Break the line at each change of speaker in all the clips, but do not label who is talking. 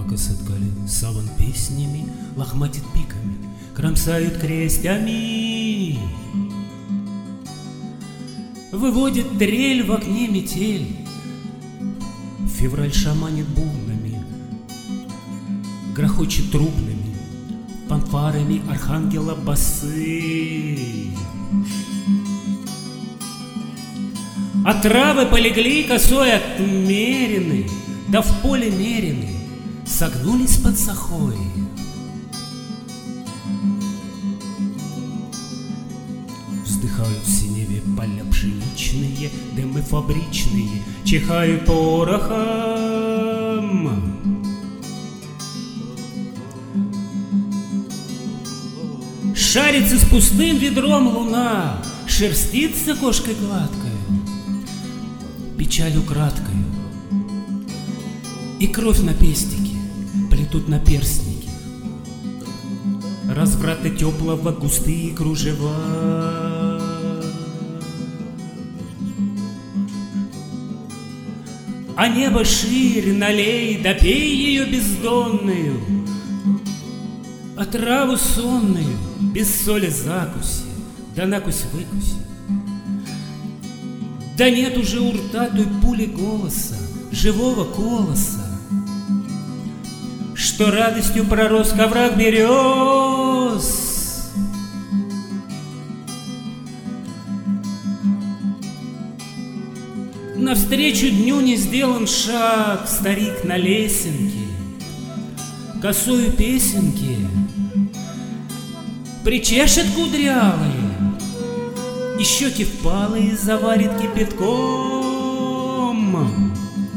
Палка соткали саван песнями, лохматит пиками, кромсают крестями. Выводит трель в окне метель, февраль шаманит бубнами, грохочет трубными, фанфарами архангела басы. А травы полегли косой отмерены, да в поле мерены, согнулись под сахой. Вздыхают в синеве поля пшеничные, дымы фабричные чихают порохом. Шарится с пустым ведром луна, шерстится кошкой гладкою, печалью краткою, и кровь на пестике плетут наперстники, разврата теплого густые кружева. А небо ширь налей, да пей ее бездонную, а траву сонную без соли закуси, да накусь-выкуси. Да нет уже у рта той пули голоса, живого колоса, что радостью пророс ковраг берез. Навстречу дню не сделан шаг старик на лесенке, косою песенки причешет кудрявые, и щеки впалые заварит кипятком.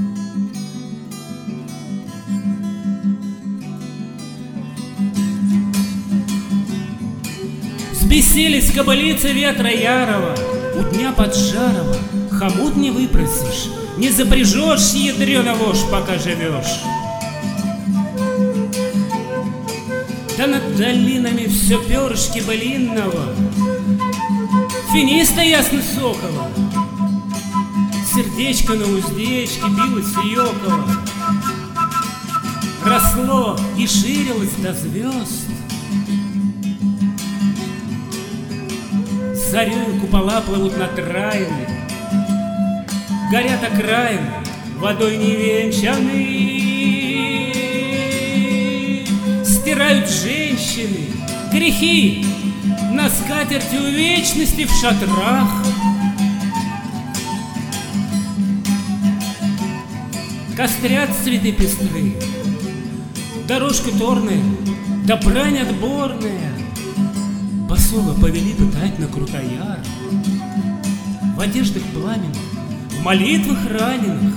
Взбесились кобылицы ветра ярого, у дня поджарого хомут не выпросишь, не запряжешь ядрёна вошь, пока живешь. Да над долинами все перышки былинного, финиста ясно сокола, сердечко на уздечке билось и ёкало, росло и ширилось до звезд. Зарёю купола плывут над раем, горят окраины, водой не венчаны. Стирают женщины грехи на скатертью вечности в шатрах. Кострят цветы пестрые, дорожка торная, да брань отборная. Босого повели пытать на Крутояр, в одеждах пламенных, в молитвах раненых.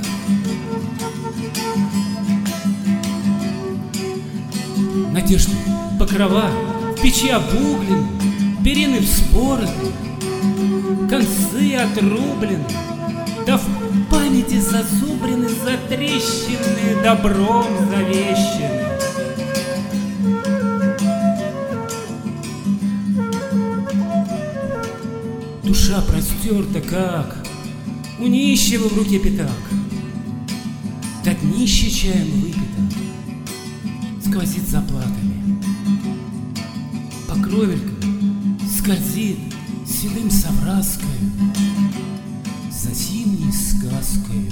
Надежды, покрова, в печи обуглены, перины вспороты, концы отрублены, да в памяти зазубрены, затрещины, добром завещены. Душа простерта, как у нищего в руке пятак, да днище чаем выпито, сквозит заплатами. Покровелька скользит седым совраскою за зимней сказкою.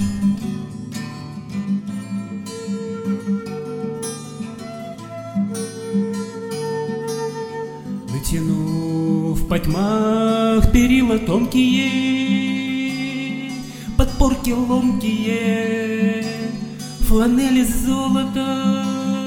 Натянув по тьмах перила тонкие, подпорки ломкие, фланели золота.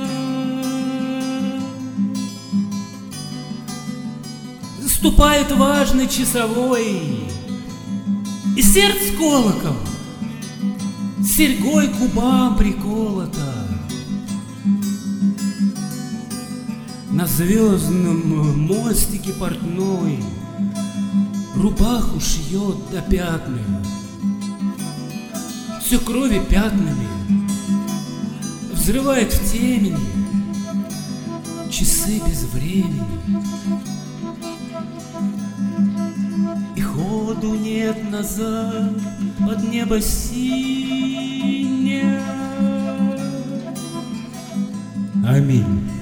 Ступает важный часовой, и сердце колокол серьгой к губам приколото. На звездном мостике портной рубаху шьет до пятнами, все крови пятнами, взрывает в темени часы без времени. И ходу нет назад под небо синее,
Аминь.